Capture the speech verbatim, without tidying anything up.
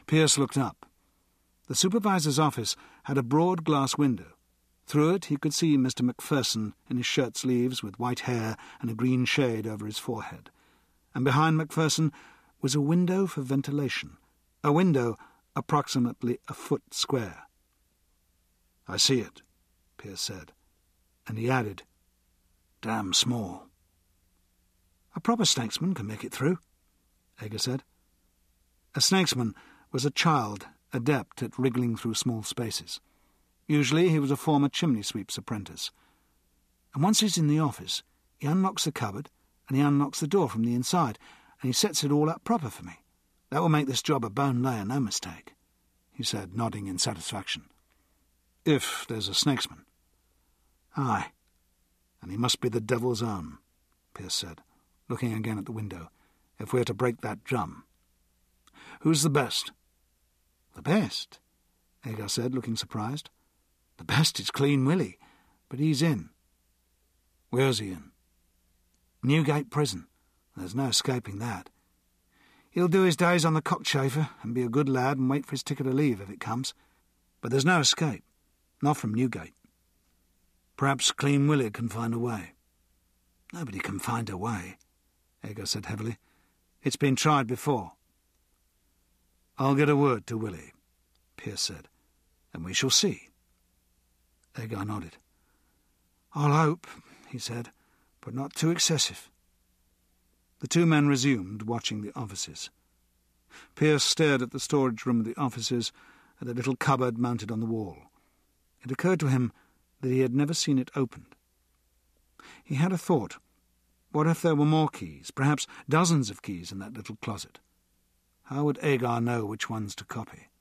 Pearce looked up. The supervisor's office had a broad glass window. Through it he could see Mister Macpherson in his shirt-sleeves with white hair and a green shade over his forehead. And behind Macpherson was a window for ventilation, a window approximately a foot square. "I see it," Pearce said, and he added, "Damn small." "A proper snakesman can make it through," Aga said. A snakesman was a child adept at wriggling through small spaces. Usually he was a former chimney-sweep's apprentice. And once he's in the office, he unlocks the cupboard and he unlocks the door from the inside, and he sets it all up proper for me. That will make this job a bone layer, no mistake," he said, nodding in satisfaction. "If there's a snakesman." "Aye, and he must be the devil's own," Pearce said, looking again at the window, "if we're to break that drum. Who's the best?" "The best?" Agar said, looking surprised. "The best is Clean Willie, but he's in." "Where's he in?" "Newgate Prison. There's no escaping that. He'll do his days on the cockchafer and be a good lad and wait for his ticket of leave if it comes. But there's no escape, not from Newgate. Perhaps Clean Willie can find a way." "Nobody can find a way," Agar said heavily. "It's been tried before." "I'll get a word to Willie," Pearce said, "and we shall see." Agar nodded. "I'll hope," he said, "but not too excessive." The two men resumed watching the offices. Pearce stared at the storage room of the offices, at the little cupboard mounted on the wall. It occurred to him that he had never seen it opened. He had a thought. What if there were more keys, perhaps dozens of keys in that little closet? How would Agar know which ones to copy?